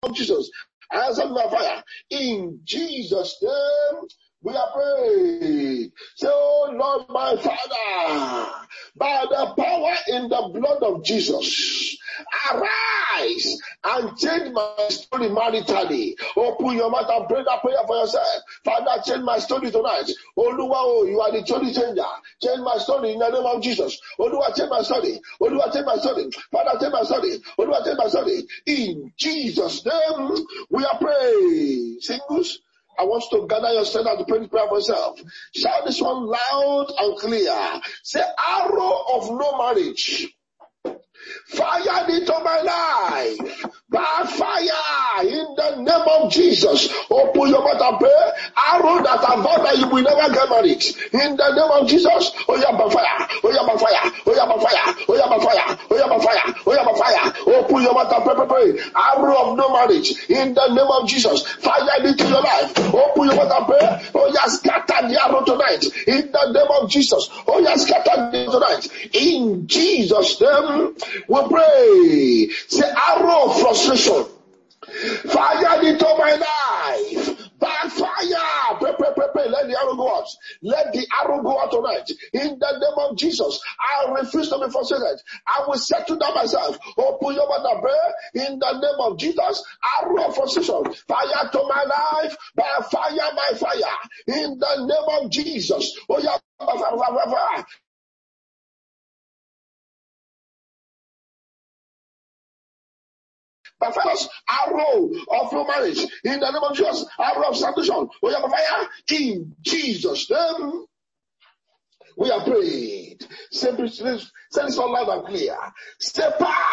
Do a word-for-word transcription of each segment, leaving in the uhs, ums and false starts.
of Jesus. Answer my fire. In Jesus' name, we are praying. Say, oh Lord, my Father, by the power in the blood of Jesus, arise and change my story maritally. Open your mouth and pray that prayer for yourself. Father, change my story tonight. Oluwa, you are the story changer. Change my story in the name of Jesus. Oluwa, change my story. Oluwa, change my story. Father, change my story. Oluwa, change my story. In Jesus' name, we are praying. Singles, I want you to gather yourself and to pray this prayer for yourself. Shout this one loud and clear. Say, arrow of no marriage, fire into my life. By fire in the name of Jesus. Open your mouth and pray. Arrow that have vowed that you will never get married. In the name of Jesus. Oh yeah, by fire. Oh yeah, by fire. Oh yeah, by fire. Oh yeah, by fire. Oh yeah, by fire. Oh yeah, by fire. Open your mouth and pray, pray, pray. Arrow of no marriage. In the name of Jesus. Fire into your life. Open your mouth and pray. Oh yeah, scatter the arrow tonight. In the name of Jesus. Oh yeah, scatter the tonight. In Jesus' name, we pray. Say arrow of frustration, fire into my life. By fire, pray, pray, pray, pray. Let the arrow go out. Let the arrow go out tonight. In the name of Jesus, I refuse to be frustrated. I will settle down myself. Open your mouth and pray. In the name of Jesus, arrow of frustration, fire to my life. By fire, by fire. In the name of Jesus. Oh yeah, by fire, by fire. By fire, arrow of no marriage. In the name of Jesus, arrow of salvation. We have a fire. In Jesus' name, we are prayed. Say this all loud and clear. Say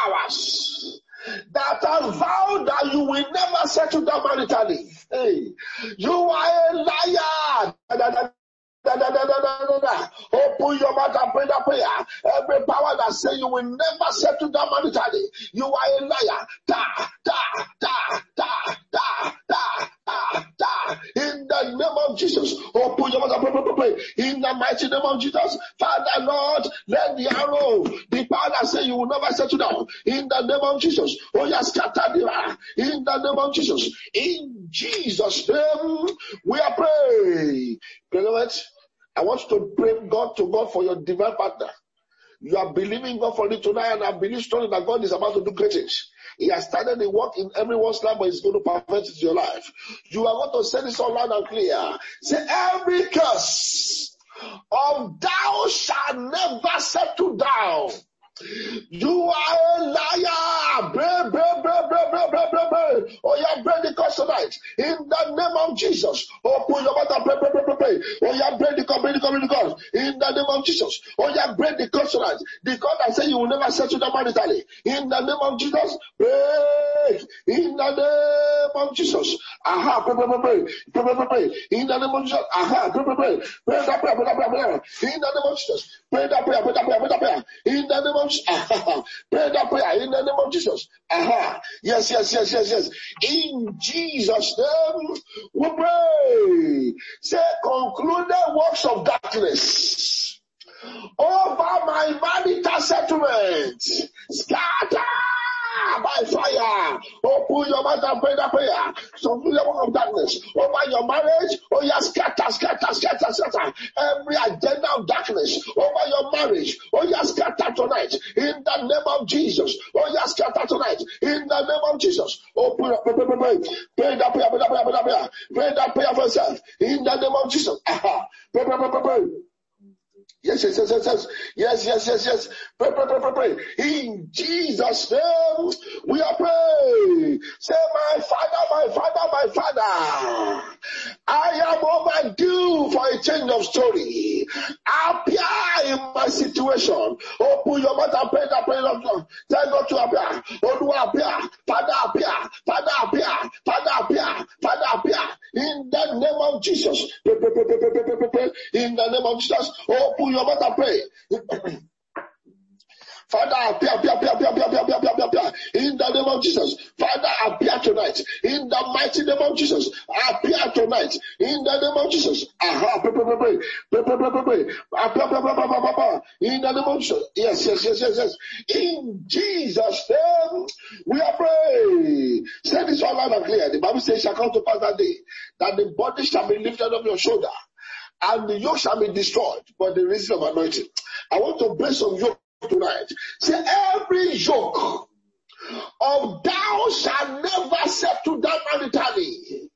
powers that have vowed that you will never settle down maritally. Hey, you are a liar. Da, da, da. Da, da, da, da, da, da. Open your mouth and pray that prayer. Every power that say you will never settle down maritally, you are a liar. Da, da, da, da, da, da, da, da. In the name of Jesus, open your mouth and pray, pray, pray, pray. In the mighty name of Jesus, Father Lord, let the arrow, the power that say you will never settle down. In the name of Jesus, oh yes, scatter the fire. In the name of Jesus, in Jesus' name, we are praying. Beloved, I want you to pray God to God for your divine partner. You are believing God for it tonight, and I believe strongly that God is about to do great things. He has started the work in everyone's life, but He's going to perfect it in your life. You are going to say this all loud and clear. Say, every curse of thou shalt never settle down. You are a liar. Pray, pray, pray, pray, pray, pray, pray, pray. Oh, yeah, pray the curse tonight. In the name of Jesus. Open your mouth and pray, pray, pray, pray, pray. Oh, yeah, pray the curse, pray the curse, pray the curse. In the name of Jesus. Oh, yeah, pray the curse tonight. The curse that say you will never settle down maritally. In the name of Jesus. Pray. In the name of Jesus. Aha, pray, pray, pray, pray. Pray, pray, pray, pray. In the name of Jesus. Aha, pray, pray, pray. Pray that prayer, pray that prayer, pray that prayer. In the name of Jesus. Pray that prayer, pray that prayer, pray that prayer. In the name of Aha. Pray that prayer in the name of Jesus. Aha. Yes, yes, yes, yes, yes. In Jesus' name, we pray. Say, concluded works of darkness over my marital settlement, scatter by fire. Open your mouth and pray that prayer. Concluded work of darkness over your marriage. Oh yes, scatter, scatter, scatter, scatter. Every agenda of darkness over your marriage. Oh yes, scatter tonight. In the name of Jesus. Oh yes, scatter tonight. In the name of Jesus. Open up, pray, pray, pray, pray. Pray that prayer, pray that prayer, pray that prayer. Pray that prayer for yourself. In the name of Jesus. Aha. Pray, pray, pray, pray, pray. Yes, yes, yes, yes, yes, yes, yes, yes, yes. Pray, pray, pray, pray, pray. In Jesus' name, we are praying. Say, my Father, my Father, my Father, I am overdue for a change of story. Appear in my situation. Open your mouth and pray that prayer of God. Tell God to appear. Odu appear. Father appear. Father appear. Father appear. Father appear. In the name of Jesus. Pray, pray, pray, pray, pray, pray, pray, pray. In the name of Jesus. Open your mouth and pray. Father, appear, appear, appear, appear, appear, appear, appear, appear, appear. In the name of Jesus. Father, appear tonight. tonight. In the mighty name of Jesus. Appear tonight. In the name of Jesus. Aha. Pray, pray, pray, pray. Pray, pray, pray, pray, pray. Appear, pray, pray, pray, pray, pray. In the name of Jesus. Yes, yes, yes, yes, yes. In Jesus' name, we are praying. Say this all loud and clear. The Bible says, shall come to pass that day, that the body shall be lifted up your shoulder, and the yoke shall be destroyed by the reason of anointing. I want to break some yoke tonight. Say, every yoke of thou shalt never settle down maritally,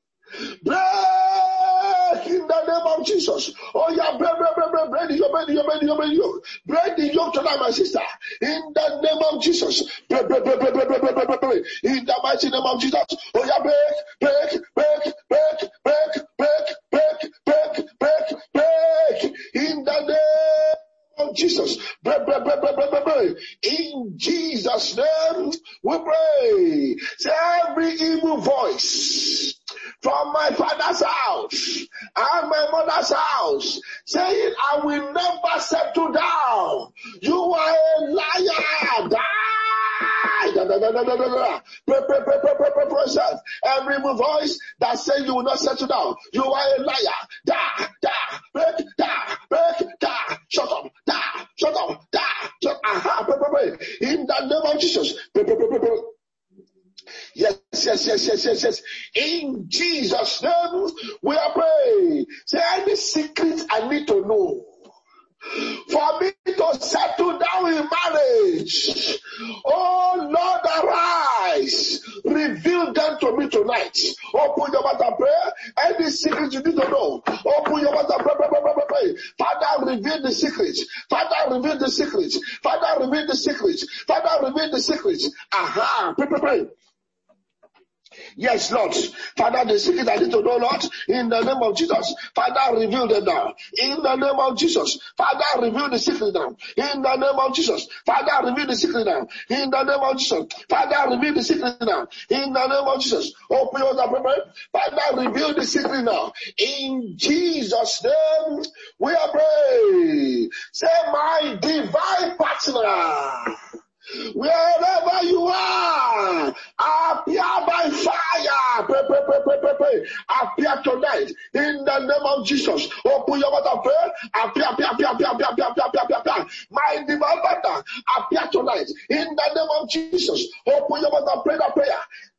break in the name of Jesus. Oh yeah, break, break, break, break, break the yoke, break the yoke, break the yoke, break the yoke. Break the yoke tonight, my sister. In the name of Jesus. Break, break, break, break, break, break, break, break, break. In the mighty name of Jesus. Oh yeah, break, break, break, break, break, break, break, break, break, break. In the name of Jesus. Break, break, break, break, break, break, break. In Jesus' name we pray. Say, every evil voice from my father's house and my mother's house, saying, I will never settle down. You are a liar. Die. Da, da, da, da, da, da. Pray, pray, pray, pray, pray, pray for yourself. Every voice that says you will not settle down, you are a liar. Da, da, break, da, break, da. Shut up, da, shut up, da, shut up. Aha, pray, pray, pray. In the name of Jesus. Pray, pray, pray, pray, pray. Yes, yes, yes, yes, yes, yes. In Jesus' name, we are praying. Say, any secret I need to know for me to settle down in marriage. Oh Lord, arise. Reveal them to me tonight. Open your mouth and pray. Any secret you need to know. Open your mouth and pray, pray, pray, pray, pray. Father, reveal the secrets. Father, reveal the secrets. Father, reveal the secrets. Father, reveal the secrets. Aha. Pray, pray, pray. Yes, Lord. Father, the secret I need to know, Lord, in the name of Jesus. Father, reveal them now. In the name of Jesus. Father, reveal the secret now. In the name of Jesus. Father, reveal the secret now. In the name of Jesus. Father, reveal the secret now. In the name of Jesus. Open your mouth. Father, reveal the secret now. In Jesus' name, we are praying. Say, my divine partner, wherever you are, appear by fire. Pray, pray, pray, pray, pray, pray. Appear tonight in the name of Jesus. Open your mouth and pray. Appear, appear, appear, appear, appear, appear, appear, appear, appear, appear. My divine partner, appear tonight in the name of Jesus. Open your mouth and pray that prayer.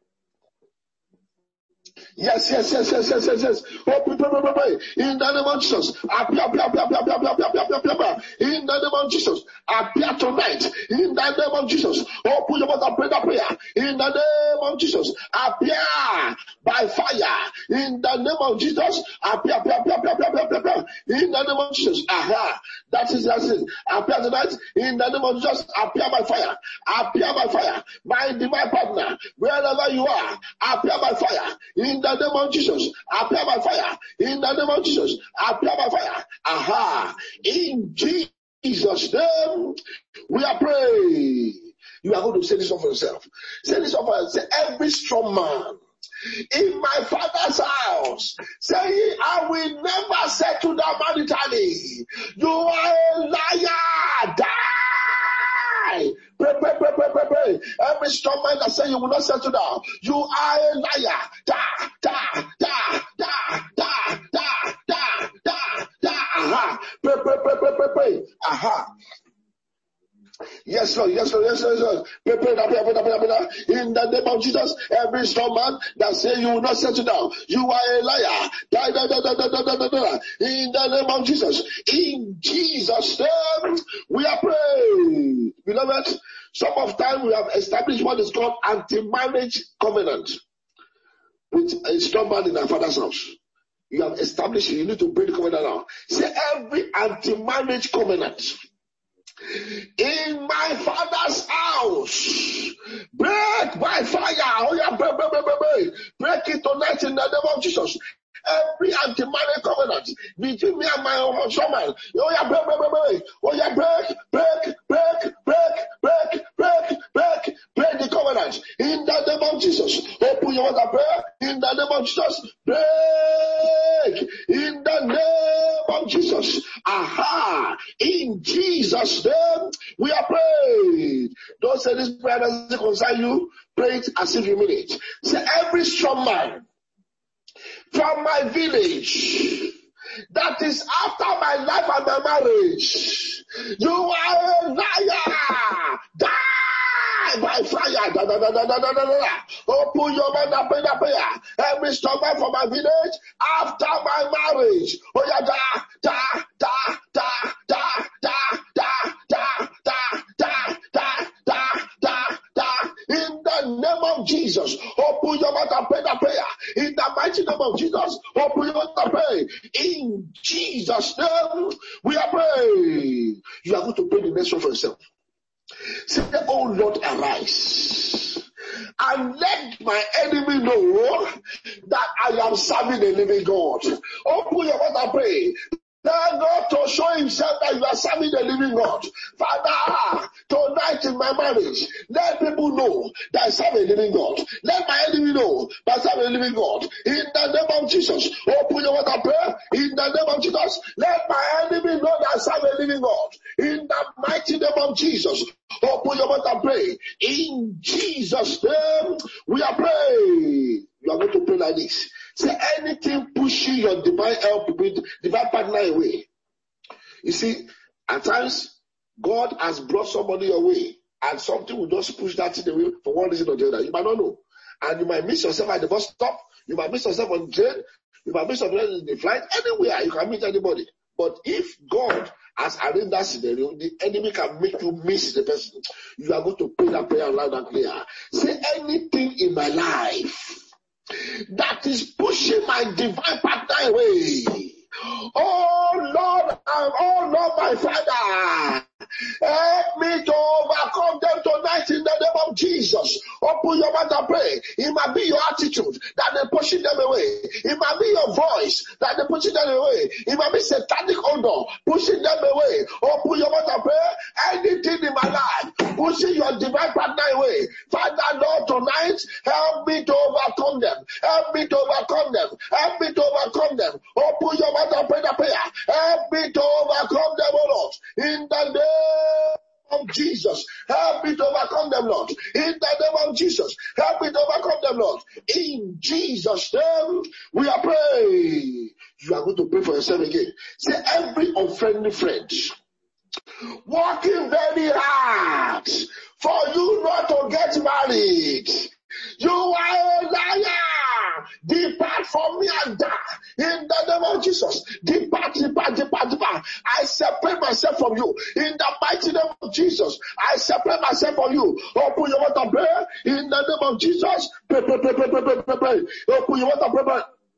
Yes, yes, yes, yes, yes, yes, yes. Open, pray, pray, pray, pray. In the name of Jesus. Appear, appear, appear, appear, appear, appear, appear, appear, appear. In the name of Jesus. Appear tonight. In the name of Jesus. Open your mouth and pray that prayer. In the name of Jesus. Appear by fire. In the name of Jesus. Appear, appear, appear, appear, appear, appear, appear. In the name of Jesus. Aha. That is that's it. Appear tonight. In the name of Jesus. Appear by fire. Appear by fire. My divine partner, wherever you are, appear by fire. In the name of Jesus, appear by fire. In the name of Jesus, appear by fire. Aha. In Jesus' name, we are praying. You are going to say this for yourself. Say this for yourself. Say, every strong man in my father's house, saying, I will never settle down maritally. You are a liar. Die. Pray, pray, pray, pray, pray, pray. Every strong man that says you will not settle down, you are a liar. Da, da, da, da, da, da, da, da, da. Aha. Pray, pray, pray, pray, pray, pray. Aha. Yes, Lord, yes, Lord, yes, Lord, yes, Lord. Pray, pray, pray, pray, pray, pray, pray. In the name of Jesus, every strong man that says you will not settle down, you are a liar. Da, da, da, da, da, da, da, da, da. In the name of Jesus, in Jesus' name, we are praying. Beloved, some of time we have established what is called anti-marriage covenant with a strong man in our father's house. You have established it. You need to break the covenant now. Say every anti-marriage covenant in my father's house, break by fire. Oh yeah, break, break, break, break, break. Break it tonight in the name of Jesus. Every anti-marriage covenant between me and my husband. Oh yeah, break, break, break, break. Oh yeah, break, break, break, break, break, break, break, break the covenant in the name of Jesus. Open your mouth and pray in the name of Jesus. Break in the name of Jesus. Aha. In Jesus' name, we are prayed. Don't say this prayer doesn't concern you. Pray it as if you mean it. Say, every strong man from my village that is after my life and my marriage, you are a liar. Die by fire. Da, da, da, da, da, da, da, da. Open your mouth and pray that prayer. Every strong man from my village after my marriage. Oh yeah, da, da, da, da, da, da, da, da, da, da, da, da, da, da. In the name of Jesus, open your mouth and pray that prayer. In the mighty name of Jesus, open your mouth and pray. In Jesus' name, we are praying. You are going to pray the next one for yourself. Say, oh Lord, arise and let my enemy know that I am serving a living God. Open your mouth and pray. Tell God to show himself that you are serving the living God. Father, tonight in my marriage, let people know that I serve a living God. Let my enemy know that I serve a living God. In the name of Jesus, open your mouth and pray. In the name of Jesus, let my enemy know that I serve a living God. In the mighty name of Jesus, open your mouth and pray. In Jesus' name, we are praying. You are going to pray like this. Say, anything pushing your divine help, divine partner away. You see, at times, God has brought somebody your way, and something will just push that thing away for one reason or the other. You might not know. And you might miss yourself at the bus stop. You might miss yourself on the train. You might miss yourself in the flight. Anywhere, you can meet anybody. But if God has arranged that scenario, the enemy can make you miss the person. You are going to pray that prayer loud and clear. Say, anything in my life that is pushing my divine partner away. Oh Lord, and oh Lord, my Father, help me to overcome them tonight in the name of Jesus. Open your mouth and pray. It might be your attitude that they're pushing them away. It might be your voice that they're pushing them away. It might be satanic odor pushing them away. Open your mouth and pray. Anything in my life pushing your divine partner away. Father, Lord, tonight, help me to overcome them. Help me to overcome them. Help me to overcome them. Open your mouth and pray the prayer. Help me to overcome them, O Lord. In the name of Jesus, help me to overcome them, Lord. In the name of Jesus, help me to overcome them, Lord. In Jesus' name, we are praying. You are going to pray for yourself again. Say, every unfriendly friend working very hard for you not to get married. You are a liar. Depart from me and die. In the name of Jesus. Depart, depart, depart, depart. I separate myself from you. In the mighty name of Jesus. I separate myself from you. Open your mouth and pray. In the name of Jesus. Pray, pray, pray, pray, pray, pray, pray, pray. Open your mouth and pray, pray.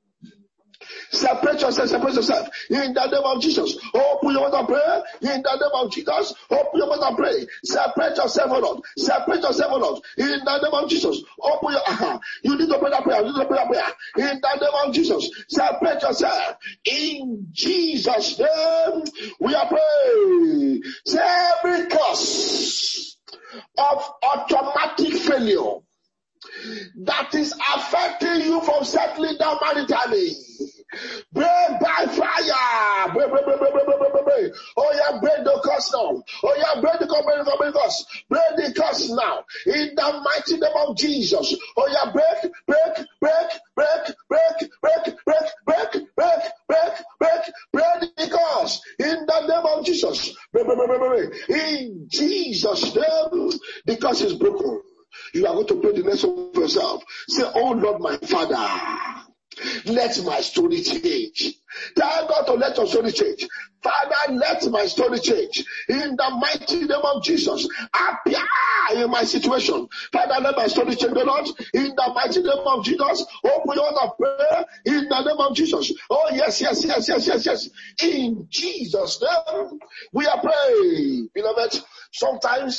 Separate yourself, separate yourself. In the name of Jesus. Open your mouth and pray. In the name of Jesus. Open your mouth and pray. Separate yourself, O Lord. Separate yourself, O Lord. In the name of Jesus. Open your, uh-huh. You need to pray that prayer. You need to pray that prayer. In the name of Jesus. Separate yourself. In Jesus' name, we are praying. Say every curse of automatic failure that is affecting you from settling down maritally. Break by fire. Break, break, break, break, break, break, break, break. Oh yeah, break the curse now. Oh yeah, break the curse, break the curse, break the curse. Break the curse now. In the mighty name of Jesus. Oh yeah, break, break, break, break, break, break, break, break, break, break, break, break the curse. In the name of Jesus. Break, break, break, break, break. In Jesus' name, the curse is broken. You are going to pray the next one for yourself. Say, oh Lord, my Father, let my story change. Tell God to let your story change. Father, let my story change. In the mighty name of Jesus, appear in my situation. Father, let my story change, Lord. In the mighty name of Jesus, open your mouth of prayer. In the name of Jesus. Oh, yes, yes, yes, yes, yes, yes. In Jesus' name, we are praying. Beloved, sometimes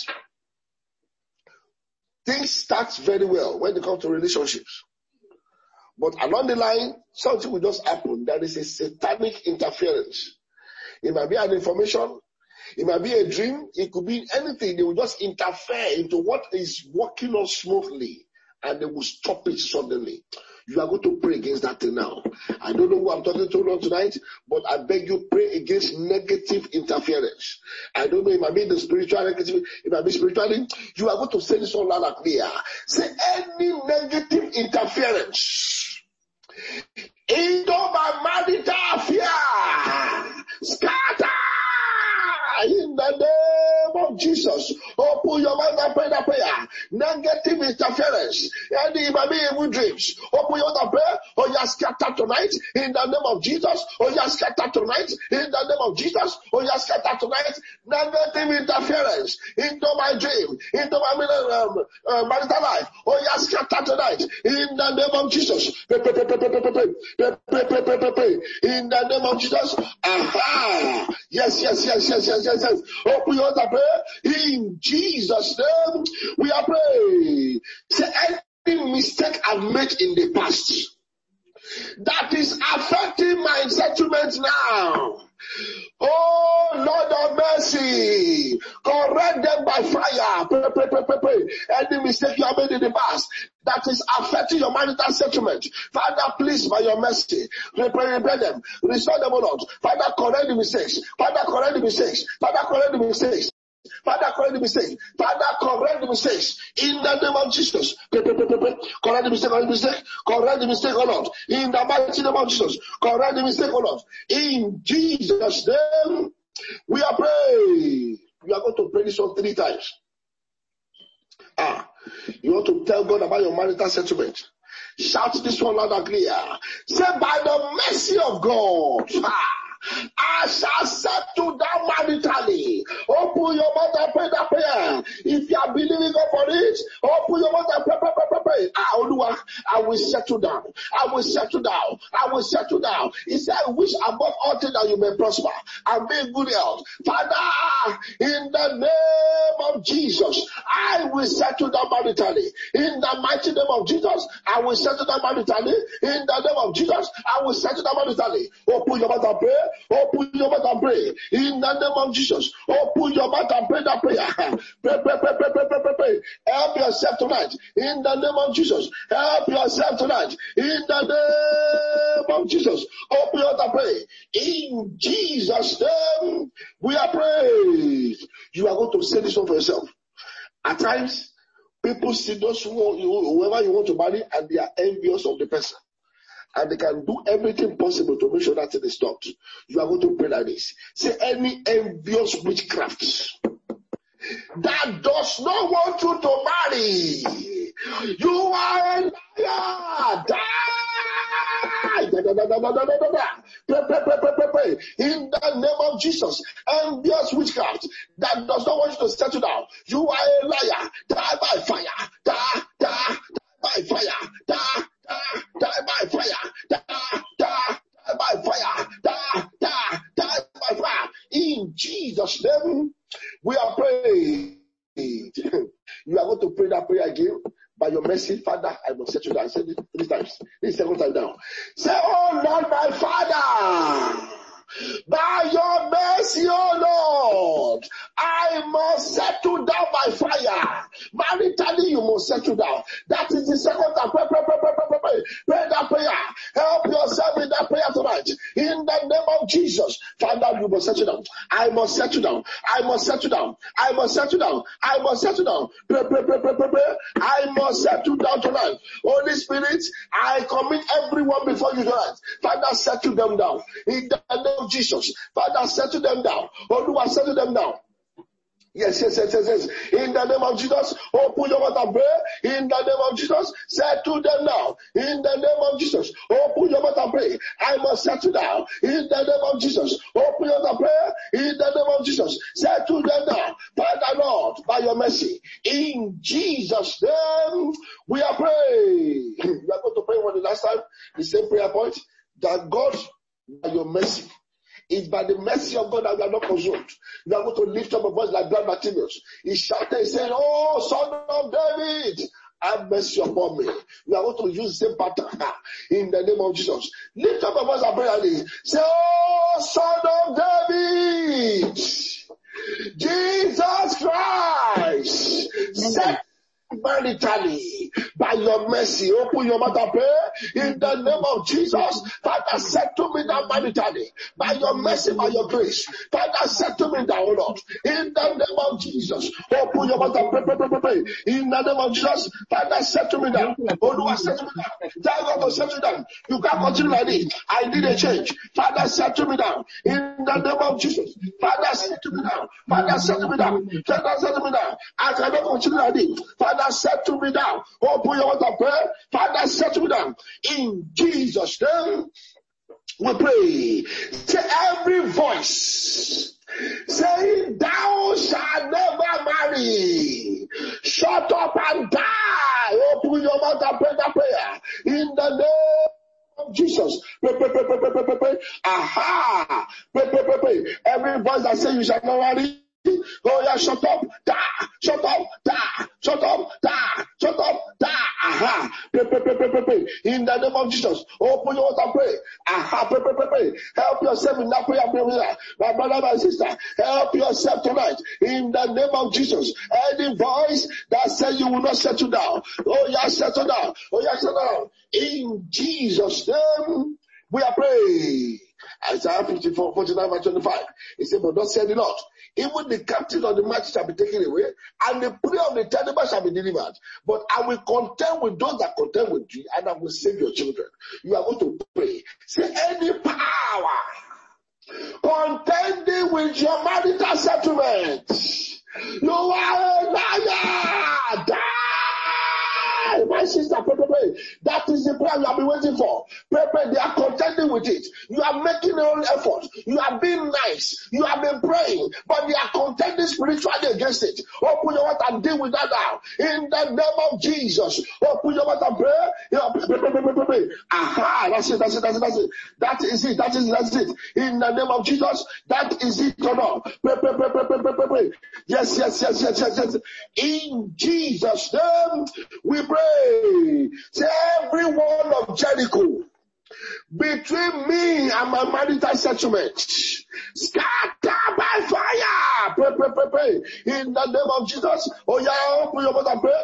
things start very well when it comes to relationships. But along the line, something will just happen. There is a satanic interference. It might be an information. It might be a dream. It could be anything. They will just interfere into what is working on smoothly, and they will stop it suddenly. You are going to pray against that thing now. I don't know who I'm talking to on tonight, but I beg you, pray against negative interference. I don't know if I mean the spiritual negative, if I mean spiritually, you are going to say this all loud and clear. Say any negative interference into my marital affair, scatter in the name of Jesus. Open your mouth and pray that prayer. Negative interference, any maybe evil dreams, open your mouth and pray. Oh, you are scattered tonight in the name of Jesus. Oh, you are scattered tonight in the name of Jesus. Oh, you are scattered tonight. Negative interference into my dream, into my um, uh, marital life. Oh, you are scattered tonight in the name of Jesus. Pray, pray, pray, pray, pray, pray, pray, pray, pray, pray, pray, pray. In the name of Jesus. Aha. Yes, yes, yes, yes, yes, yes, yes. Open your mouth and pray. In Jesus' name, we are praying. Say any mistake I've made in the past that is affecting my settlement now. Oh, Lord of mercy, correct them by fire. Pray, pray, pray, pray, pray. Any mistake you have made in the past that is affecting your marital settlement, Father, please, by your mercy, repair them, restore them, O Lord. Father, correct the mistakes. Father, correct the mistakes. Father, correct the mistakes. Father, correct the mistake. Father, correct the mistakes. In the name of Jesus. Pray, pray, pray, pray, pray. Correct the mistake, correct the mistake. Correct the mistake, O Lord. In the mighty name of Jesus. Correct the mistake, O Lord. In Jesus' name, we are praying. You are going to pray this one three times. Ah, you want to tell God about your marital settlement. Shout this one loud and clear. Say, by the mercy of God, ah, I shall settle down maritally. Open your mouth and pray that prayer. If you are believing God for it, open your mouth and pray, pray, pray, pray, pray. Ah, Olúwa, I will settle down. I will settle down. I will settle down. He said, I wish above all things that you may prosper and be in good health. Father, in the name of Jesus, I will settle down maritally. In the mighty name of Jesus, I will settle down maritally. In the name of Jesus, I will settle down maritally. Open your mouth and pray. Open your mouth and pray. In the name of Jesus. Open your mouth and pray that prayer. Pray, pray, pray, pray, pray, pray, pray, pray. Help yourself tonight. In the name of Jesus. Help yourself tonight. In the name of Jesus. Open your mouth and pray. In Jesus' name, we are praying. You are going to say this one for yourself. At times, people see those who, whoever you want to marry and they are envious of the person. And they can do everything possible to make sure that it is stopped. You are going to pray like this. Say, any envious witchcraft that does not want you to marry, you are a liar. Die. Da, da, da, da, da, da, da, da. Pray, pray, pray, pray, pray, pray. In the name of Jesus, envious witchcraft that does not want you to settle down, you are a liar. Die by fire. Die, die, die by fire. Die. Die, die by fire, die, die, die by fire, die, die, die by fire. In Jesus' name, we are praying. You are going to pray that prayer again. By your mercy, Father, I must set you down. Say it three times. This is the second time down. Say, oh Lord, my Father, by your mercy, oh Lord, I must settle down by fire. Maritally, you must settle down. That is the second time. Pray, pray, pray, pray, pray, pray. Pray that prayer. Help yourself in that prayer tonight. In the name of Jesus, Father, you must settle down. I must settle down. I must settle down. I must settle down. I must settle down. Pray, pray, pray, pray, pray, pray. I must settle down tonight. Holy Spirit, I commit everyone before you tonight. Father, settle them down. In the name of Jesus, Father, settle them down. Oluwa, settle them down. Yes, yes, yes, yes, yes. In the name of Jesus, open your mouth and pray. In the name of Jesus, settle them now. In the name of Jesus, open your mouth and pray. I must settle down. In the name of Jesus, open your mouth and pray. In the name of Jesus, settle them now. Father Lord, by your mercy, in Jesus' name, we are praying. We are going to pray for the last time, the same prayer point, that God, by your mercy, it's by the mercy of God that we are not consumed. We are going to lift up a voice like blind Bartimaeus. He shouted, he said, oh, son of David, have mercy upon me. We are going to use the same pattern in the name of Jesus. Lift up a voice and pray. Say, oh, son of David, Jesus Christ, set maritally by your mercy. Open your mouth and pray in the name of Jesus. Father, settle me down maritally by your mercy, by your grace. Father, settle me down, Lord, in the name of Jesus. Open your mouth and pray, pray, pray, pray, pray. In the name of Jesus. Father, settle me down. Oh, Lord, settle me down. Tell God to settle me down. You can't continue like this. I need a change. Father, settle me down. In the name of Jesus. Father, settle me down. Father, settle me down. Father, settle me down. I cannot continue like this. Father, settle me down. Open your mouth and pray. Father, settle me down. In Jesus' name, we pray. Say every voice saying, thou shalt never marry. Shut up and die. Open your mouth and pray that prayer. In the name of Jesus. Pray, pray, pray, pray, pray, pray, pray. Aha. Pray, pray, pray, pray. Every voice that says you shall not marry. Oh yeah, shut up, da, shut up, da, shut up, da, shut up, da, aha. Pray, pray, pray, pray, pray, pray. In the name of Jesus, open your mouth and pray. Aha, pray, pray, pray, pray. Help yourself in that prayer, prayer. My brother, my sister, help yourself tonight. In the name of Jesus, any voice that says you will not settle down. Oh yeah, settle down. Oh yeah, settle down. In Jesus' name, we are praying. Isaiah fifty-four, forty-nine, verse twenty-five. He said, but thus said the Lord, even the captives of the mighty shall be taken away, and the prey of the terrible shall be delivered. But I will contend with those that contend with you, and I will save your children. You are going to pray. Say, any power contending with your marital settlement, you are a liar. Die. My sister, pray, pray, pray. That is the prayer you have been waiting for. Pray, pray. They are contending with it. You are making your own effort. You are being nice. You have been praying, but they are contending spiritually against it. Open your mouth and deal with that now. In the name of Jesus. Open your mouth and pray. Pray, pray, pray, pray, pray, pray. Aha, that's it, that's it, that's it, that's it. That is it, that is it, that's it. In the name of Jesus, that is it or not. Pray, pray, pray, pray, pray, pray, pray, pray. Yes, yes, yes, yes, yes, yes. In Jesus' name, we pray. Say every wall of Jericho between me and my marital settlement, scatter by fire. Pray, pray, pray, pray. In the name of Jesus. Oh yeah, open your mouth and pray.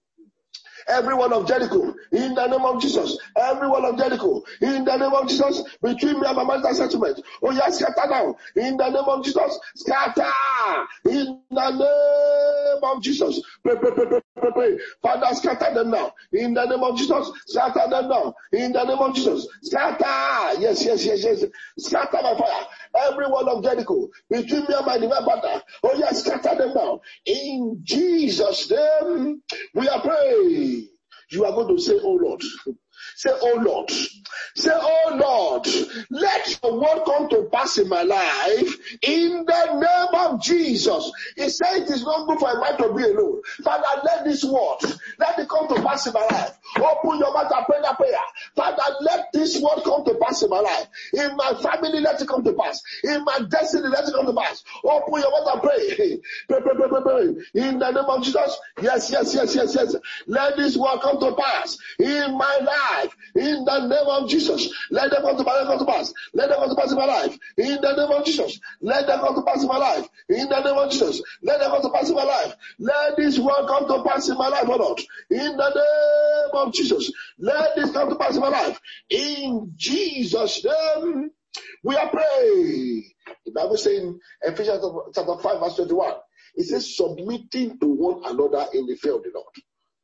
Every one of Jericho, in the name of Jesus. Every one of Jericho, in the name of Jesus, between me and my marital settlement. Oh yes, scatter now. In the name of Jesus, scatter. In the name of Jesus. Pray, pray, pray, pray, pray, pray. Father, scatter them now. In the name of Jesus, scatter them now. In the name of Jesus, scatter. Yes, yes, yes, yes. Scatter by fire. Every one of Jericho, between me and my divine partner. Oh yes, scatter them now. In Jesus' name, we are praying. You are going to say, oh Lord. Say, oh Lord. Say, oh Lord, let your word come to pass in my life in the name of Jesus. He said it is not good for a man to be alone. Father, let this word, let it come to pass in my life. Open your mouth and pray that prayer. Father, let this word come to pass in my life. In my family, let it come to pass. In my destiny, let it come to pass. Open your mouth and pray. Pray, pray, pray, pray, pray. In the name of Jesus. Yes, yes, yes, yes, yes. Let this word come to pass in my life. In the name of Jesus. Let them come to pass, come to pass. Let them come to pass in my life. In the name of Jesus. Let them come to pass in my life. In the name of Jesus. Let them come to pass in my life. Let this word come to pass in my life, oh Lord. In the name of Jesus. Let this come to pass in my life. In Jesus' name, we are praying. The Bible says in Ephesians chapter five, verse twenty-one, it says, submitting to one another in the fear of the Lord.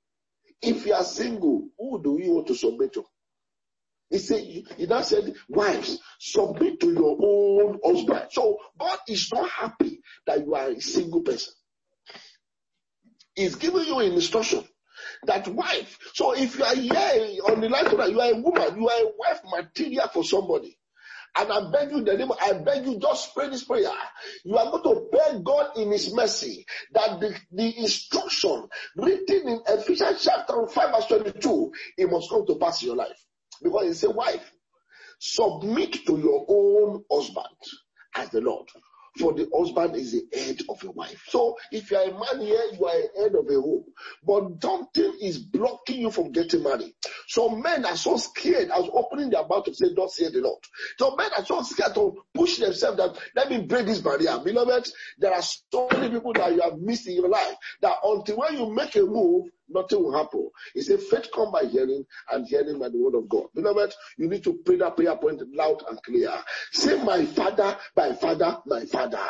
If you are single, who do you want to submit to? He said, he now said, wives, submit to your own husband. So God is not happy that you are a single person. He's giving you an instruction that wife. So if you are here on the line tonight, you are a woman, you are a wife material for somebody. And I beg you, the name, I beg you, just pray this prayer. You are going to beg God in His mercy that the, the instruction written in Ephesians chapter five, verse twenty-two, it must come to pass in your life. Because it says, wife, submit to your own husband as the Lord. For the husband is the head of your wife. So if you are a man here, you are a head of a home. But something is blocking you from getting married. So men are so scared as opening their mouth to say, "Thus saith the Lord." So men are so scared to push themselves that, let me break this barrier. Beloved, there are so many people that you have missed in your life that until when you make a move, nothing will happen. He said, faith comes by hearing, and hearing by the word of God. Beloved, you need to pray that prayer point loud and clear. Say, my Father, my Father, my Father.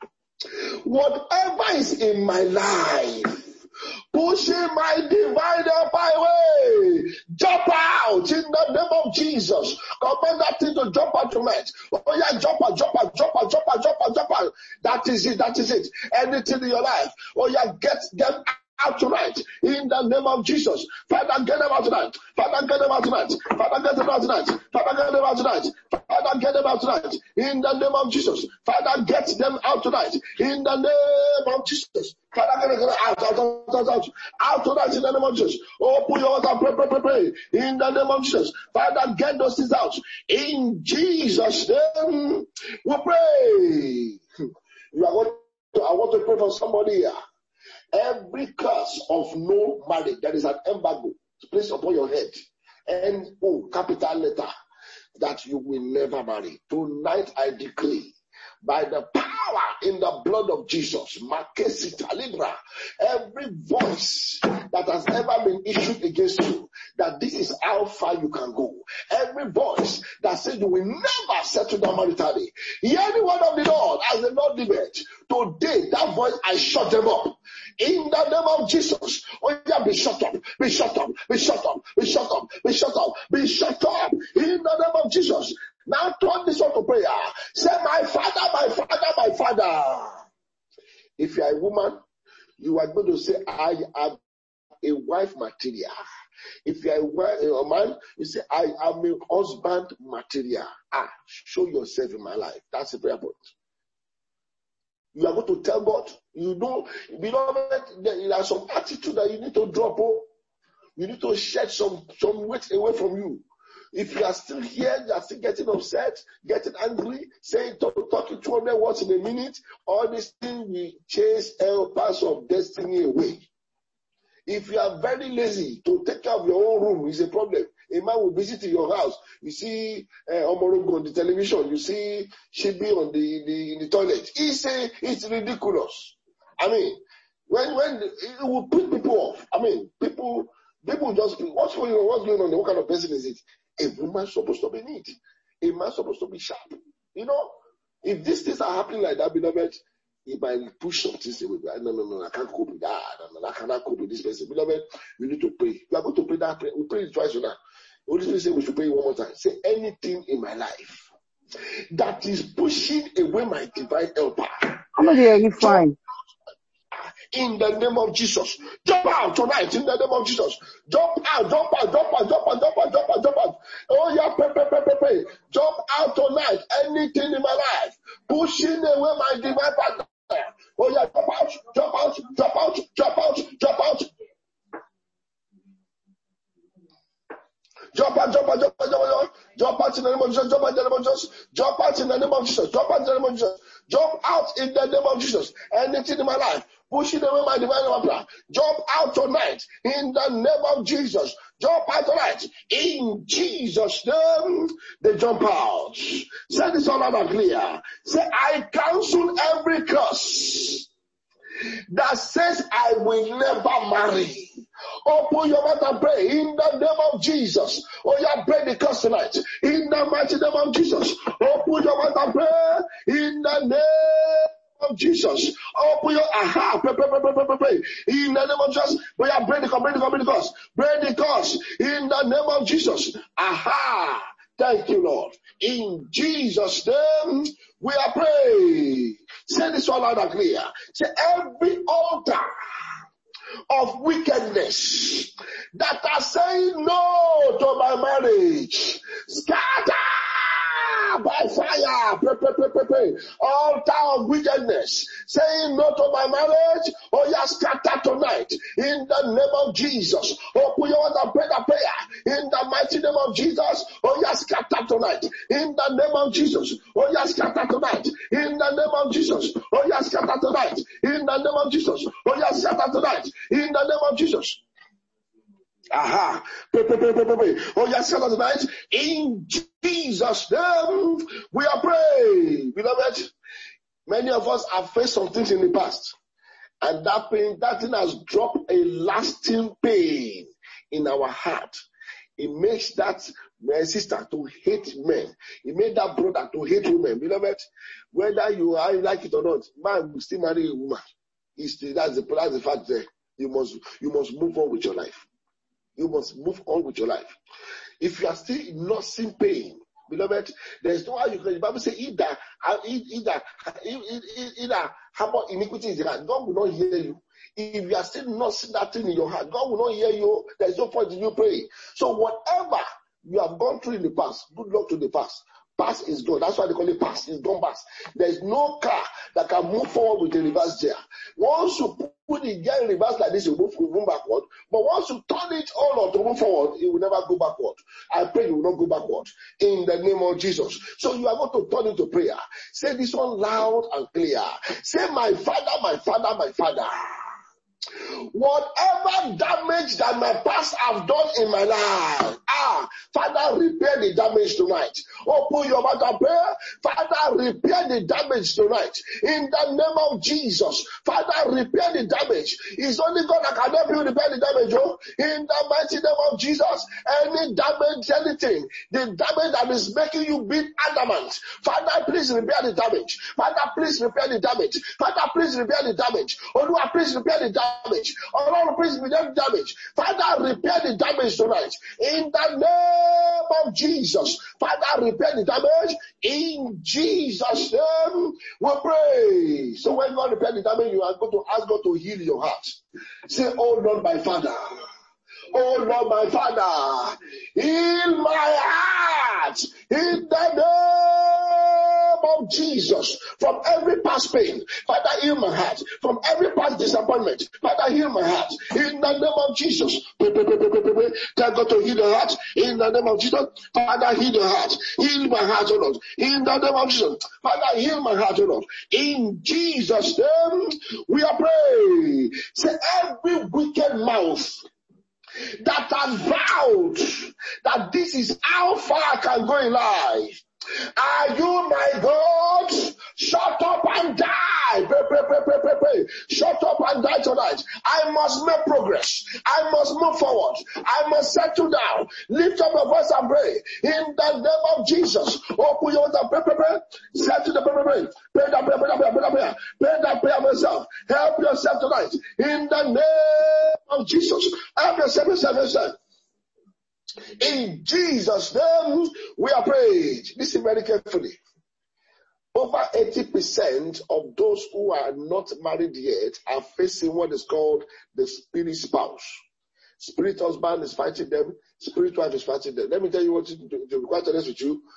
Whatever is in my life, pushing my divine way, jump out in the name of Jesus. Command that thing to jump out tonight. Oh yeah, jump out, jump out, jump out, jump out, jump out, jump out. That is it, that is it. Anything in your life, oh yeah, get them out tonight in the name of Jesus. Father, get them out tonight. Father, get them out tonight. Father, get them out tonight. Father, get them out tonight. Father, get them out tonight in the name of Jesus. Father, get them out tonight in the name of Jesus. Father, get them out, out, out, out, out, out tonight in the name of Jesus. Open your heart and pray, pray, pray, pray in the name of Jesus. Father, get those things out in Jesus' name. We pray. You are going to, I want to pray for somebody here. Every curse of no marriage, there is an embargo placed upon your head. And oh, capital letter, that you will never marry. Tonight I decree, by the power in the blood of Jesus, Makesita Libra, every voice that has ever been issued against you, that this is how far you can go. Every voice that says you will never settle down maritally. Hear the word of the Lord as the Lord debate. Today, that voice, I shut them up. In the name of Jesus, oh yeah, be shut up, be shut up, be shut up, be shut up, be shut up, be shut up. In the name of Jesus. Now turn this one to prayer. Say, my Father, my Father, my Father. If you are a woman, you are going to say, I am a wife material. If you are a man, you say, I am a husband material. Ah, show yourself in my life. That's the prayer point. You are going to tell God, you know, beloved, there are some attitude that you need to drop. Oh, you need to shed some, some weight away from you. If you are still here, you are still getting upset, getting angry, saying, talk, talking two hundred words in a minute, all these things will chase helpers of destiny away. If you are very lazy to take care of your own room, it's a problem. A man will visit in your house. You see uh, Omorogo on the television. You see Shibi on the, the in the toilet. It's a, it's ridiculous. I mean, when when it will put people off. I mean, people people just what's going on? What's going on? What kind of person is it? A woman's supposed to be neat. A man's supposed to be sharp. You know, if these things are happening like that, beloved, if I push something, say, no, no, no, I can't cope with that. No, no, I cannot cope with this person. Beloved, we need to pray. We are going to pray that prayer. We pray it twice now. Holy Spirit say we should pray one more time. Say, anything in my life that is pushing away my divine helper. I'm not hearing you fine. In the name of Jesus, jump out tonight. In the name of Jesus, jump out, jump out, jump out, jump out, jump out, jump out, jump out. Oh yeah, pray, pray, pray, pray, pray. Jump out tonight. Anything in my life pushing away my divine partner. Oh yeah, jump out, jump out, jump out, jump out, jump out. Jump out, jump out, jump out, jump out, jump out in the name of Jesus, jump out in the name of Jesus, jump out in the name of Jesus, jump out in the name of Jesus, jump out in the name of Jesus. Anything in my life pushing away my divine helper, jump out tonight in the name of Jesus. Jump out tonight in Jesus' name. They jump out. Say this all out clear. Say, I cancel every curse that says I will never marry. Open your mouth and pray in the name of Jesus. Oh, yeah, pray the curse tonight in the mighty name of Jesus. Open your mouth and pray in the name of Jesus. Open your aha. Pray, pray, pray, pray, pray, pray. In the name of Jesus. We are pray the curse, pray the curse, pray the curse. Pray the curse in the name of Jesus. Aha. Thank you, Lord. In Jesus' name, we are praying. Say this all loud and clear. Say, every altar of wickedness that are saying no to my marriage, scatter by fire. Pray, pray, pray, pray, pray. Altar of wickedness saying no to my marriage, oh yeah, scatter tonight in the name of Jesus. Open your mouth and pray the prayer in the mighty name of Jesus. Oh yeah, scatter tonight in the name of Jesus. Oh yeah, scatter tonight in the name of Jesus. Oh yeah, scatter tonight in the name of Jesus. Oh yeah, scatter tonight in the name of Jesus. Aha. Pray, pray, pray, pray, pray, pray. Oh yes, scatter tonight in Jesus' name. We are praying, beloved. Many of us have faced some things in the past, And that pain, that thing has dropped a lasting pain in our heart. It makes that my sister to hate men. It made that brother to hate women. Beloved, whether you are like it or not, man will still marry a woman. It's the, that's the that's the fact there. You must you must move on with your life. You must move on with your life. If you are still not seeing pain, beloved, there's no how you can. The Bible says either either either harbor iniquity in your heart, God will not hear you. If you are still not seeing that thing in your heart, God will not hear you. There's no point in you praying. So whatever you have gone through in the past, good luck to the past. Past is gone. That's why they call it past. It's gone past. There's no car that can move forward with a reverse gear. Once you put the gear in reverse like this, you move, you move backward. But once you turn it on or to move forward, it will never go backward. I pray you will not go backward. In the name of Jesus. So you are going to turn into prayer. Say this one loud and clear. Say, my Father, my Father, my Father. Whatever damage that my past have done in my life, ah, Father, repair the damage tonight. Open your mouth and pray. Father, repair the damage tonight. In the name of Jesus, Father, repair the damage. It's only God that can help you repair the damage. Oh, in the mighty name of Jesus, any damage, anything, the damage that is making you be adamant, Father, please repair the damage. Father, please repair the damage. Father, please repair the damage. Olúwa, please repair the damage. Oh Lord, please repair the damage. Father, repair the damage tonight. In the name of Jesus. Father, repair the damage. In Jesus' name, we pray. So when God repair the damage, you are going to ask God to heal your heart. Say, oh Lord, my Father. Oh Lord, my Father. Heal my heart. In the name of Jesus. From every past pain, Father, heal my heart. From every past disappointment, Father, heal my heart. In the name of Jesus. Pray, pray, pray, pray, pray, pray. Tell God to heal your heart. In the name of Jesus. Father, heal your heart. Heal my heart, oh Lord. In the name of Jesus. Father, heal my heart, oh Lord. In Jesus' name, we are praying. Say, every wicked mouth that has vowed that this is how far I can go in life. Are you my God? Shut up and die. Pray, pray, pray, pray, pray, pray. Shut up and die tonight. I must make progress. I must move forward. I must settle down. Lift up your voice and pray. In the name of Jesus. Open your mouth and pray, pray, pray. Settle the prayer, pray. Pray that prayer, pray that prayer, pray that prayer. Pray that prayer myself. Help yourself tonight. In the name of Jesus. Help yourself, yourself, yourself. In Jesus' name, we are praying. Listen very carefully. Over eighty percent of those who are not married yet are facing what is called the spirit spouse. Spirit husband is fighting them. Spirit wife is fighting them. Let me tell you what to, to, to be quite honest with you.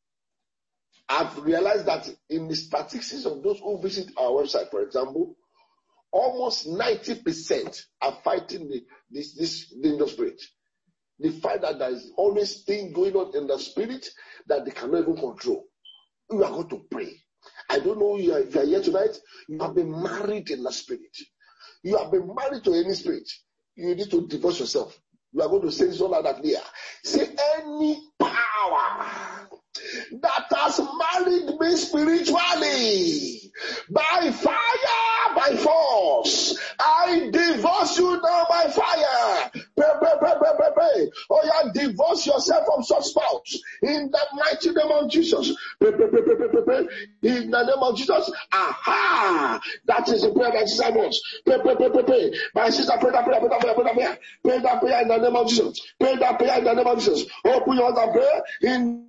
I've realized that in the statistics of those who visit our website, for example, almost ninety percent are fighting the, this, this dangerous spirit. They find that there is always thing going on in the spirit that they cannot even control. You are going to pray. I don't know if you are, if you are here tonight. You have been married in the spirit. You have been married to any spirit. You need to divorce yourself. You are going to say this all out clear. Say, any power that has married me spiritually, by fire, by force, I divorce you now by fire. Pray, pray, pray, pray, pray, pray. Oh yeah, divorce yourself from such spouse. In the mighty name of Jesus. Pray, pray, pray, pray, pray, pray, pray. In the name of Jesus. Aha! That is the prayer that Jesus wants. Pray, pray, pray, pray, pray. My sister, pray that prayer, pray that prayer, pray that prayer. Pray that prayer in the name of Jesus. Pray that prayer in the name of Jesus. Open your mouth and pray in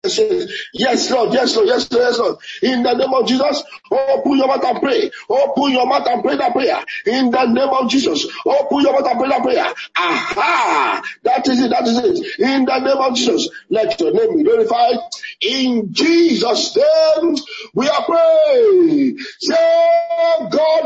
Yes, Lord. Yes, Lord. Yes, Lord. Yes, Lord. In the name of Jesus, open your mouth and pray. Open your mouth and pray that prayer. In the name of Jesus, open your mouth and pray that prayer. Aha! That is it. That is it. In the name of Jesus, let your name be glorified. In Jesus' name, we are praying. Say, God,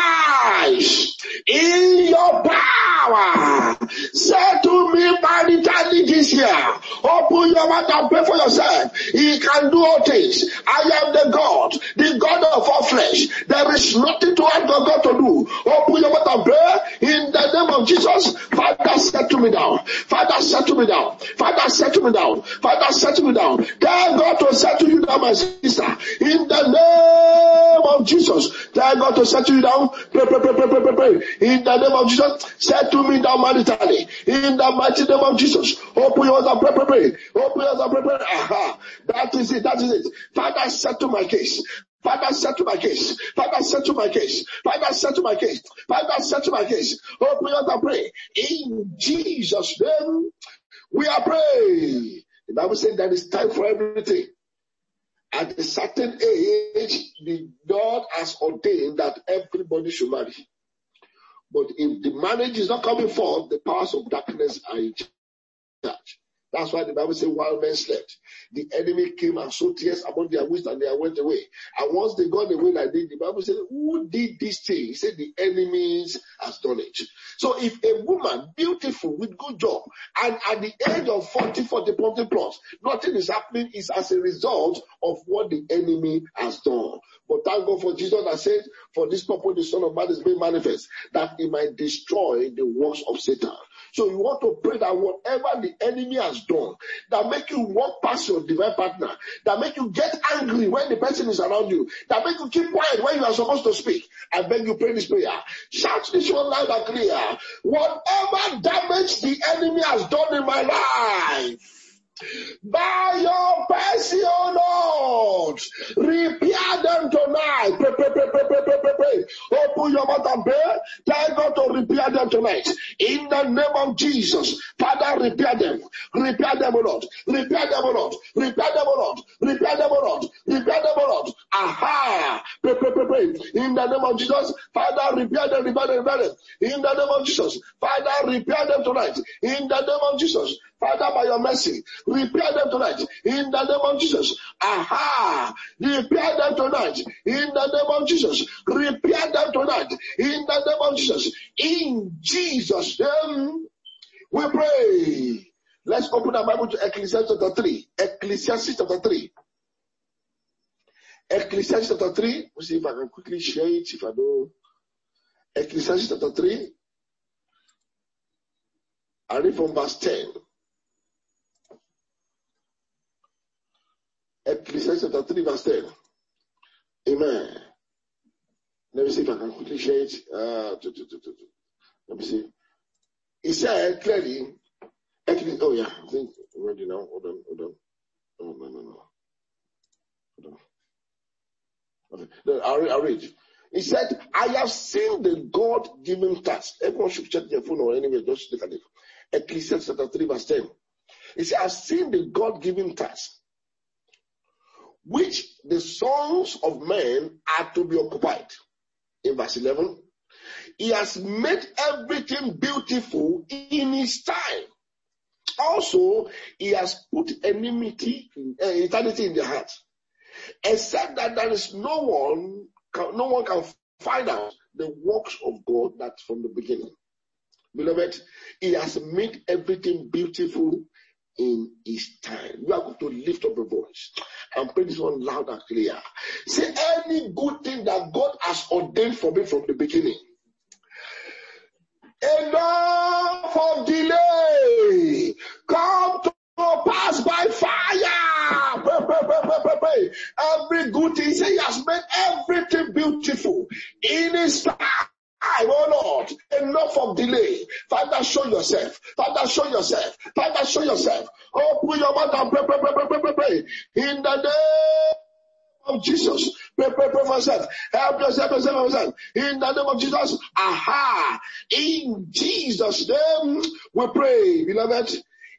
arise in your power. Say to me, maritally this year. Open your mouth and pray for yourself. He can do all things. I am the God, the God of all flesh. There is nothing too hard for God to do. Open your mouth and pray in the name of Jesus. Father, settle me down. Father, settle me down. Father, settle me down. Father, settle me down. Tell God to settle you down, my sister. In the name of Jesus. Tell God to settle you down. Pray, pray, pray, pray, pray, pray, pray. In the name of Jesus. Settle me down maritally. In the mighty name of Jesus. Open your mouth and pray, pray, pray. Open your mouth and pray, pray. Aha. That is it. That is it. Father, settle my case. Father, settle my case. Father, settle my case. Father, settle my case. Father, settle my case. Open your mouth and pray. In Jesus' name, we are praying. The Bible says there is time for everything. At a certain age, the God has ordained that everybody should marry. But if the marriage is not coming forth, the powers of darkness are in charge. That's why the Bible says while men slept, the enemy came and sowed tears among their wheat and they went away. And once they got away like this, the Bible said, who did this thing? He said the enemies has done it. So if a woman, beautiful, with good job, and at the age of forty, forty, forty plus, nothing is happening, is as a result of what the enemy has done. But thank God for Jesus that said, for this purpose the Son of Man is made manifest, that he might destroy the works of Satan. So you want to pray that whatever the enemy has done, that make you walk past your divine partner, that make you get angry when the person is around you, that make you keep quiet when you are supposed to speak, I beg you pray this prayer. Shout this one loud and clear. Whatever damage the enemy has done in my life, by your mercy, oh Lord, repair them tonight. Pray, pray, pray, pray, pray, pray, pray, pray. Open your mouth and pray. Tell God to repair them tonight. In the name of Jesus, Father, repair them. Repair them, O Lord. Repair them, O Lord. Repair them, O Lord. Repair them, O Lord. Repair them, O Lord. Aha! Pray, pray, pray, pray. In the name of Jesus, Father, repair them, repair them, repair them. In the name of Jesus, Father, repair them tonight. In the name of Jesus, Father, by your mercy, repair them tonight. In the name of Jesus. Aha! Repair them tonight. In the name of Jesus. Repair them tonight. In the name of Jesus. In Jesus' name, we pray. Let's open our Bible to Ecclesiastes chapter three. Ecclesiastes chapter three. Ecclesiastes chapter three. We'll see if I can quickly share it. If I don't. Ecclesiastes chapter three. I read from verse ten. Ecclesiastes chapter three, verse ten. Amen. Let me see if I can quickly share it. Uh, to, to, to, to. Let me see. He said clearly, oh yeah, I think I'm ready now. Hold on, hold on. Oh, no, no, no. Hold on. Okay. No, I'll, I'll read. He said, I have seen the God-given task. Everyone should check their phone or anyway, just look at it. Ecclesiastes chapter three, verse ten. He said, I've seen the God-given task, which the sons of men are to be occupied. In verse eleven, he has made everything beautiful in his time. Also, he has put enmity, uh, eternity in their hearts, except that there is no one, can, no one can find out the works of God that's from the beginning. Beloved, he has made everything beautiful in his time. You are going to lift up your voice and pray this one loud and clear. Say, any good thing that God has ordained for me from the beginning, enough of delay, come to pass by fire. Pray, pray, pray, pray, pray, pray. Every good thing, say, he has made everything beautiful in his time. Oh Lord, enough of delay. Father, show yourself. Father, show yourself. Father, show yourself. Open your mouth and pray, pray, pray, pray, pray, pray, pray. In the name of Jesus, pray, pray, pray for yourself. Help yourself, yourself, yourself. In the name of Jesus, aha. In Jesus' name, we pray, beloved.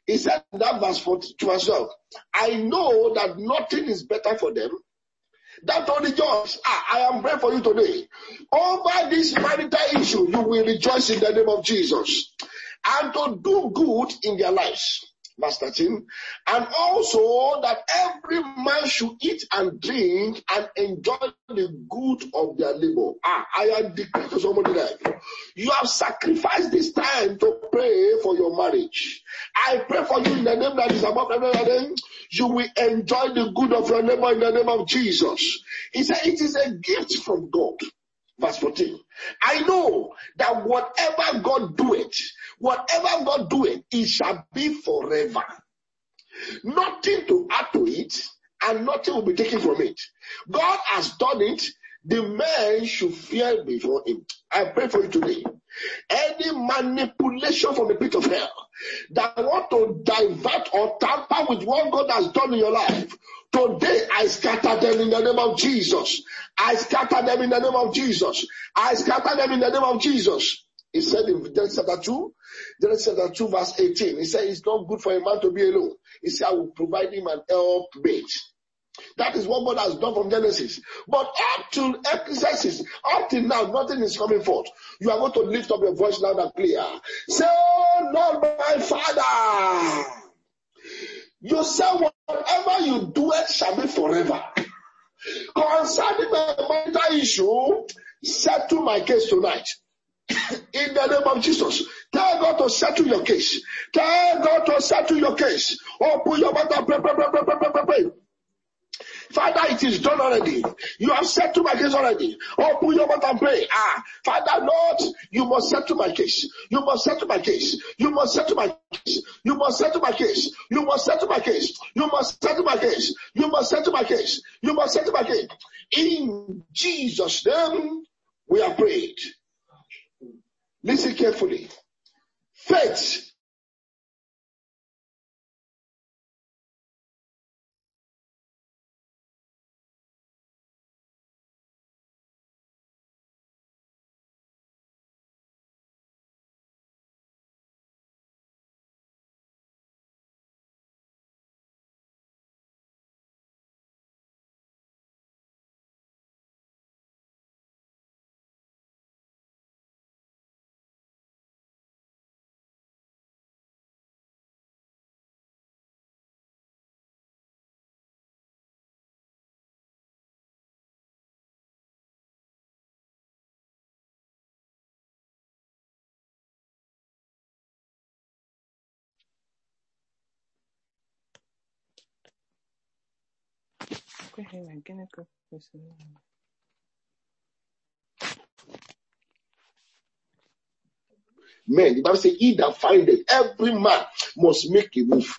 He said in that verse forty to herself, I know that nothing is better for them. That only George, ah, I am praying for you today. Over this marital issue, you will rejoice in the name of Jesus. And to do good in their lives. Verse thirteen. And also that every man should eat and drink and enjoy the good of their labor. Ah, I am declaring to somebody that you have sacrificed this time to pray for your marriage. I pray for you in the name that is above every name. You will enjoy the good of your neighbor in the name of Jesus. He said it is a gift from God. Verse fourteen. I know that whatever God doeth, whatever God doeth, it shall be forever. Nothing to add to it, and nothing will be taken from it. God has done it. The man should fear before him. I pray for you today. Any manipulation from the pit of hell that want to divert or tamper with what God has done in your life, today I scatter them in the name of Jesus. I scatter them in the name of Jesus. I scatter them in the name of Jesus. He said in Genesis chapter two, Genesis chapter two verse eighteen, he said it's not good for a man to be alone. He said I will provide him an helpmate. That is what God has done from Genesis. But up to Ecclesiastes, up till now, nothing is coming forth. You are going to lift up your voice loud and clear. Say, oh Lord, my Father, you say whatever you do, it shall be forever. Concerning my marital issue, settle my case tonight. In the name of Jesus, tell God to settle your case. Tell God to settle your case. Open your mouth and pray, pray, pray, pray, pray, pray, pray. Father, it is done already. You have settled my case already. Open your mouth and pray. Ah, Father, Lord, you must settle my case. You must settle my case. You must settle my case. You must settle my case. You must settle my case. You must settle my case. You must settle my case. You must settle my case. In Jesus' name, we are prayed. Listen carefully. Faith. Men, the Bible says, he that findeth, every man must make a move.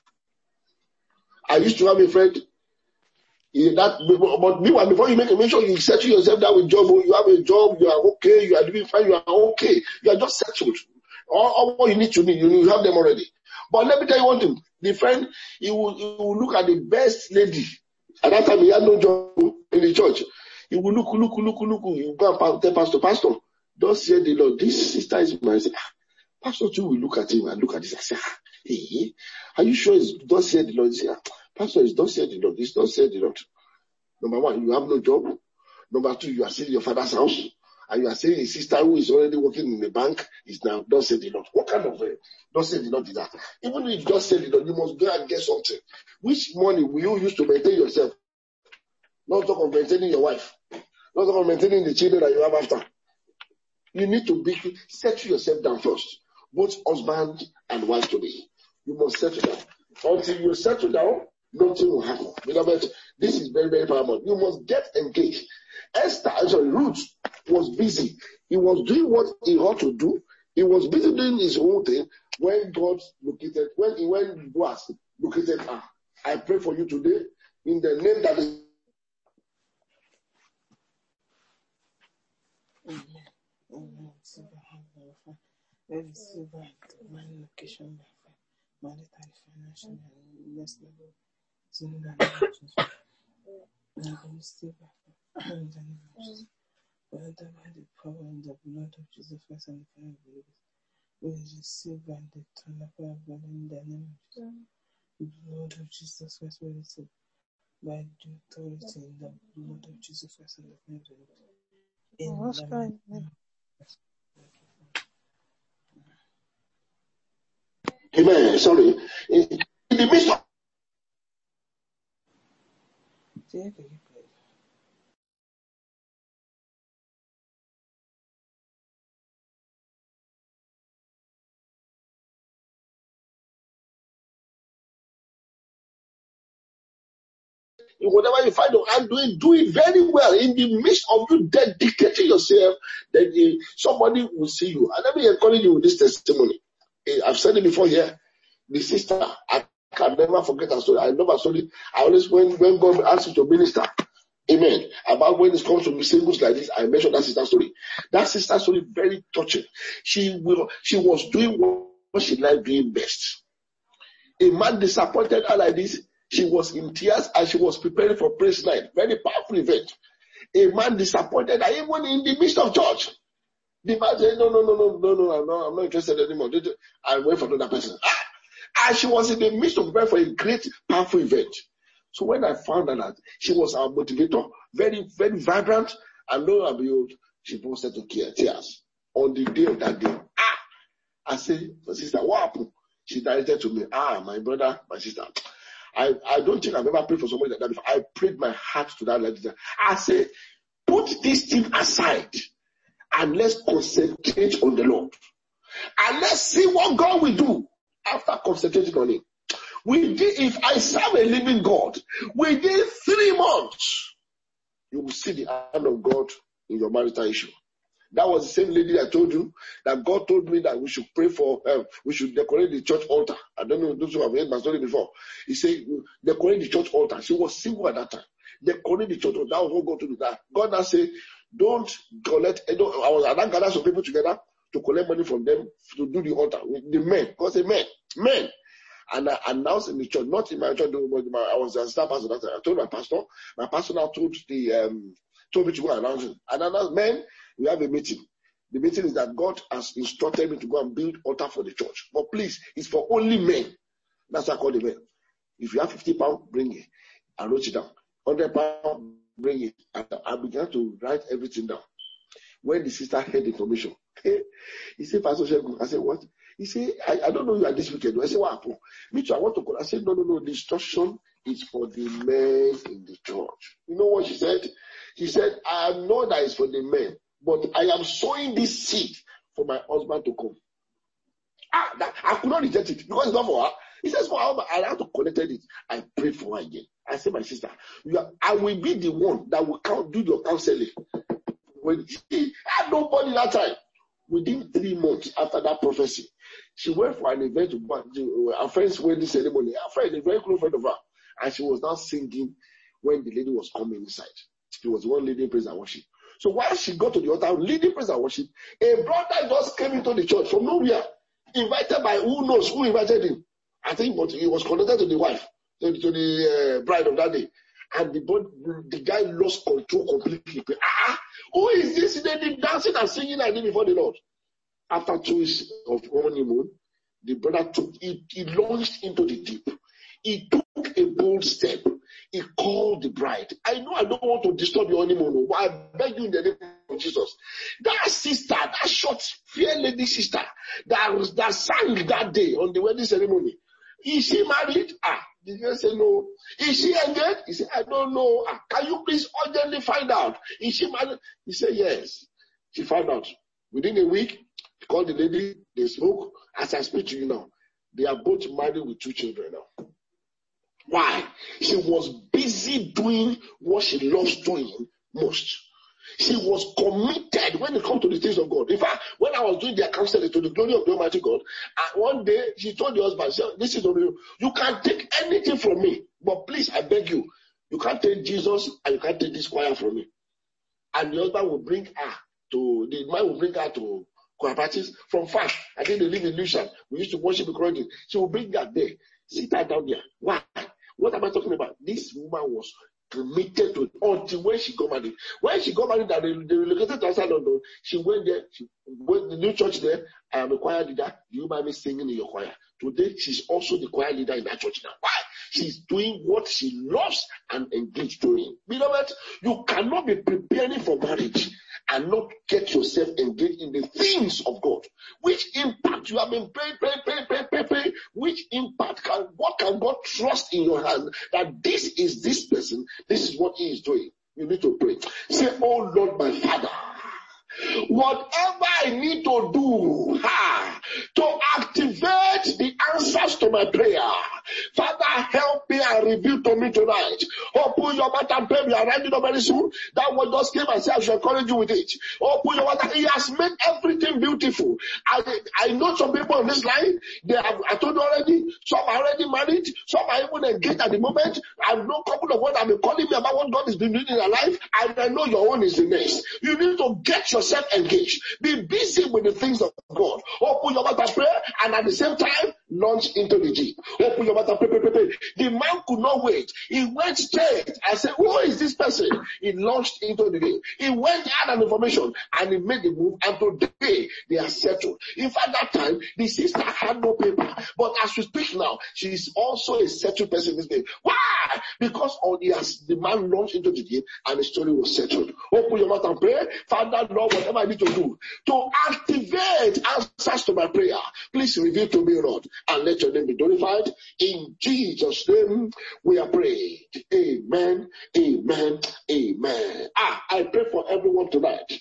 I used to have a friend, in that, but meanwhile, before you make a mention, you settle yourself down with job. You have a job, you are okay, you are doing fine, you are okay. You are just settled. All, all you need to need, you, you have them already. But let me tell you one thing. The friend, he will, he will look at the best lady. At that time, he had no job in the church. He will look, look, look, look. He will go and tell pastor, pastor, don't say the Lord. This sister is mine. Pastor too will look at him and look at this and say, ah, hey, are you sure it's don't say the Lord? He say, ah, Pastor, it's don't say the Lord. It's don't say the Lord. Number one, you have no job. Number two, you are still in your father's house. And you are saying a sister who is already working in the bank is now don't say the Lord. What kind of uh, don't say the Lord is that? Even if you don't say the Lord, you must go and get something. Which money will you use to maintain yourself? Not talk of maintaining your wife. Not talk of maintaining the children that you have after. You need to be settle yourself down first. Both husband and wife to be. You must settle down. Until you settle down, nothing will happen. Beloved, this is very, very paramount. You must get engaged. Esther, sorry, Ruth was busy. He was doing what he ought to do. He was busy doing his own thing when God located, when he when Boaz located her. I pray for you today in the name that is. Amen. Amen. Let us see by divine location by fire. Marital, financial, and next level. So in the name of Jesus. Now we see by fire. In the name of Jesus. Whether by the power and the blood of Jesus Christ and the fire of the Holy Ghost. We receive and the turn of our God in the name of Jesus. The blood of Jesus Christ, we receive by the authority in the blood of Jesus Christ and the name of in the name of Amen. Sorry. In, in the midst of whatever you find your hand doing, do it very well. In the midst of you dedicating yourself, then uh, somebody will see you. And let me encourage you with this testimony. Uh, I've said it before here. The sister, I can never forget her story. I never saw it. I always, when, when God asks you to minister, amen, about when it comes to singles like this, I mentioned that sister story. That sister story very touching. She will, she was doing what she liked doing best. A man disappointed her like this. She was in tears and she was preparing for praise night. Very powerful event. A man disappointed her even in the midst of church. The man said, no, no, no, no, no, no, I'm not, I'm not interested anymore. I wait for another person. Ah! And she was in the midst of preparing for a great, powerful event. So when I found her that she was our motivator, very, very vibrant, and lo and behold, she posted to tears on the day of that day. Ah! I said, sister, what happened? She directed to me, ah, my brother, my sister. I, I don't think I've ever prayed for somebody like that before. I prayed my heart to that lady. I said, put this thing aside and let's concentrate on the Lord. And let's see what God will do after concentrating on Him. We did, if I serve a living God, within three months, you will see the hand of God in your marital issue. That was the same lady I told you that God told me that we should pray for, um, we should decorate the church altar. I don't know those who have heard my story before. He said, decorate the church altar. She was single at that time. Decorate the church altar. That was what God told me. That God now said, don't collect, I was, I gathered some people together to collect money from them to do the altar. The men. God said, men, men. And I announced in the church, not in my church, but my, I was a staff pastor that time. I told my pastor, my pastor now told the, um, told me to go and announce it. And announced, men, we have a meeting. The meeting is that God has instructed me to go and build altar for the church. But please, it's for only men. That's what I call the men. If you have fifty pounds, bring it. I wrote it down. one hundred pounds, bring it. And I began to write everything down. When the sister heard the information, he said, Pastor Shegun, I said, what? He said, I, I don't know you are this weekend. I said, what happened? Me too, I want to call. I said, no, no, no, the instruction is for the men in the church. You know what she said? She said, I know that it's for the men, but I am sowing this seed for my husband to come. Ah, that, I could not reject it because it's not for her. He says, for her, I have to connect it. I prayed for her again. I said, my sister, you are, I will be the one that will count, do your counseling. When she had nobody that time. Within three months after that prophecy, she went for an event to her friend's wedding ceremony. Her friend, a very close friend of her, and she was now singing when the lady was coming inside. She was one leading praise and worship. So while she got to the altar, leading praise and worship, a brother just came into the church from nowhere, invited by who knows who invited him. I think but he was connected to the wife, to, to the uh, bride of that day. And the, the guy lost control completely. Ah, who is this lady dancing and singing like this before the Lord? After two weeks of honeymoon, the brother took, he, he launched into the deep. He took a bold step. He called the bride. I know I don't want to disturb your honeymoon, but I beg you in the name of Jesus. That sister, that short, fair lady sister that, was, that sang that day on the wedding ceremony, is she married? Ah, the girl said no. Is she engaged? He said, I don't know. Ah, can you please urgently find out? Is she married? He said, yes. She found out. Within a week, he called the lady, they spoke. As I speak to you now, they are both married with two children now. Why? She was busy doing what she loves doing most. She was committed when it comes to the things of God. In fact, when I was doing their counseling to the glory of the Almighty God, and one day she told the husband, she said, this is you. You can take anything from me, but please, I beg you, you can't take Jesus and you can't take this choir from me. And the husband will bring her to, the man will bring her to choir parties from far. I think they live in Lucian. We used to worship in Croydon. She will bring her there, sit her down there. Why? What am I talking about? This woman was committed to it until when she got married. When she got married and they, they relocated to outside London, she went there, she went to the new church there. I am a choir leader. Do you mind me singing in your choir? Today, she's also the choir leader in that church now. Why? She's doing what she loves and engaged doing. Beloved, you cannot be preparing for marriage and not get yourself engaged in the things of God. Which impact you have been praying, praying, praying, praying, praying, praying. Which impact can, what can God trust in your hand that this is this person, this is what he is doing. You need to pray. Say, oh Lord, my Father, whatever I need to do ha, to activate the answers to my prayer, Father, help me and reveal to me tonight. Open your mouth and pray. We are writing up very soon. That word just came and said, I should encourage you with it. Open your mouth. He has made everything beautiful. I, I know some people on this line, they have, I told you already, some are already married, some are even engaged at the moment. I know a couple of what have been calling me about what God has been doing in their life, and I know your own is the next. You need to get yourself engaged. Be busy with the things of God. Open your mouth and pray, and at the same time, launch into the deep. Open your mouth and pray, pray, pray, pray. The man could not wait. He went straight. I said, who is this person? He launched into the deep. He went out an information, and he made the move, and today, they are settled. In fact, that time, the sister had no paper. But as we speak now, she is also a settled person this day. Why? Because all the, the man launched into the deep, and the story was settled. Open your mouth and pray. Father, Lord, whatever I need to do to activate answers to my prayer, please reveal to me, Lord, and let your name be glorified. In Jesus' name, we are prayed. Amen, amen, amen. Ah, I pray for everyone tonight.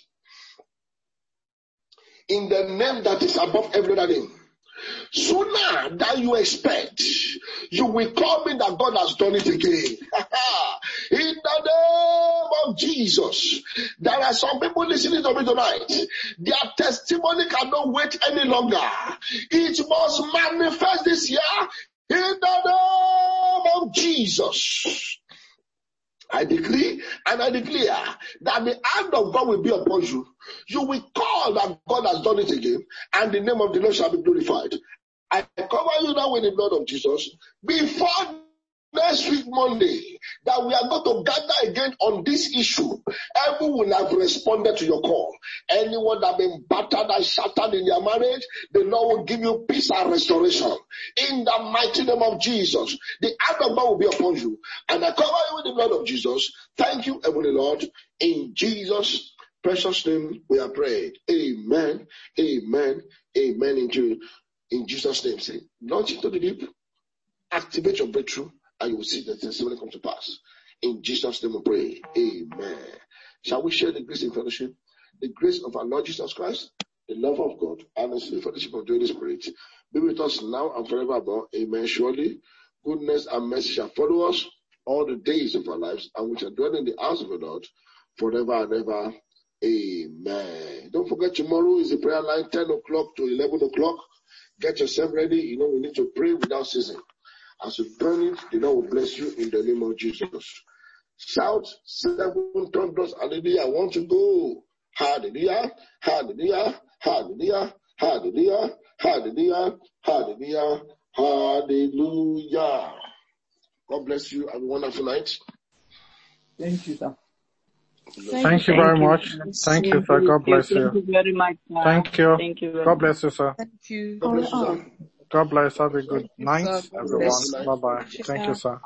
In the name that is above every other name. Sooner than you expect, you will call me that God has done it again. In the name of Jesus, there are some people listening to me tonight. Their testimony cannot wait any longer. It must manifest this year in the name of Jesus. I decree and I declare that the hand of God will be upon you. You will call that God has done it again, and the name of the Lord shall be glorified. I cover you now with the blood of Jesus. Before next week Monday, that we are going to gather again on this issue, everyone will have responded to your call. Anyone that has been battered and shattered in their marriage, the Lord will give you peace and restoration. In the mighty name of Jesus, the hand of God will be upon you. And I cover you with the blood of Jesus. Thank you, Heavenly Lord. In Jesus' precious name we are prayed. Amen, amen, amen. In, in Jesus' name, say, launch into the deep, activate your breakthrough, and you will see the testimony come to pass. In Jesus' name we pray. Amen. Shall we share the grace in fellowship? The grace of our Lord Jesus Christ, the love of God, and the sweet fellowship of the Holy Spirit be with us now and forevermore. Amen. Surely, goodness and mercy shall follow us all the days of our lives, and we shall dwell in the house of the Lord forever and ever. Amen. Don't forget, tomorrow is the prayer line, ten o'clock to eleven o'clock. Get yourself ready. You know, we need to pray without ceasing. As you turn it, the Lord will bless you in the name of Jesus. Shout seven thunders, hallelujah. I want to go. Hallelujah, hallelujah, hallelujah, hallelujah, hallelujah, hallelujah, hallelujah. God bless you. Have a wonderful night. Thank you, sir. Thank, Thank you very much. Thank you, sir. God bless you. Thank you very much, sir. Thank you. Thank you very God bless you, sir. Thank you. God bless you, sir. God bless. Have a good Thank you, night, sir. God everyone. bless you. Bye-bye. Thank you, sir.